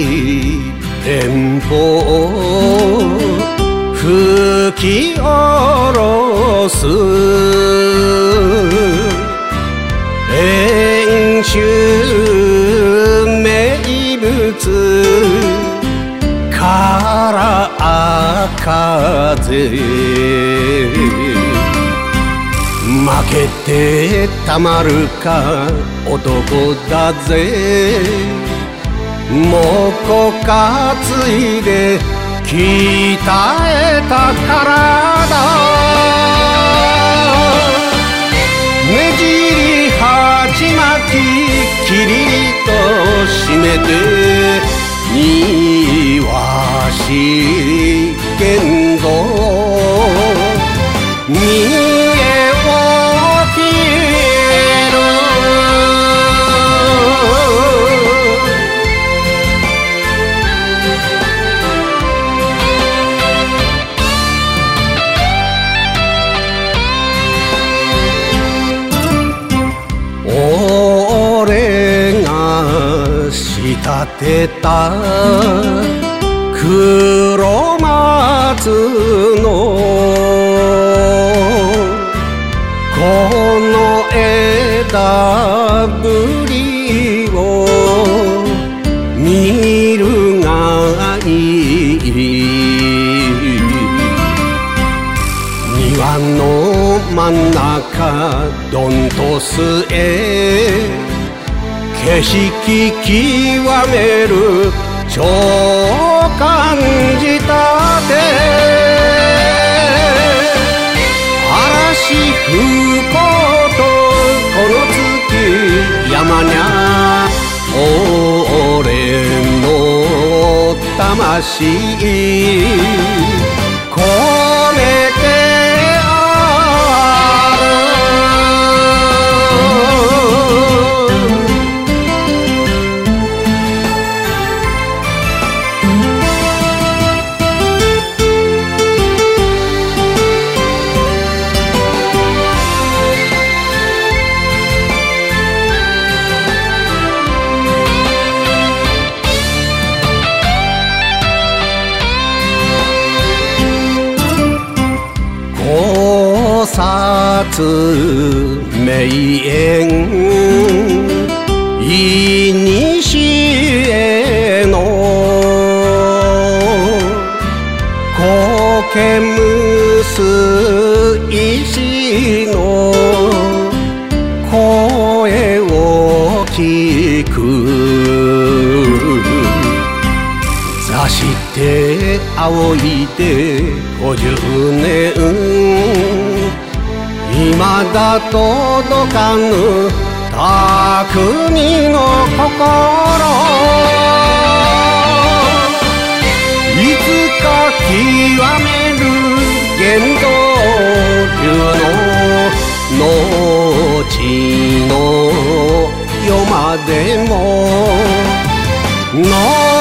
連邦吹き下ろす遠州名物から風負けてたまるか男だぜもこ担いで鍛えた体ねじり鉢巻ききりりと締めて庭師剣道見えを切る俺が仕立てた黒松のこの枝ぶりを見るがいい庭の真ん中どんと据え景色極める超感じたて嵐吹こうとこの月山にゃ俺の魂込めて菩薩名園いにしえの苔むす石の声を聞く座して仰いで50年未だ届かぬ匠の心いつか極める原動流の後の世までも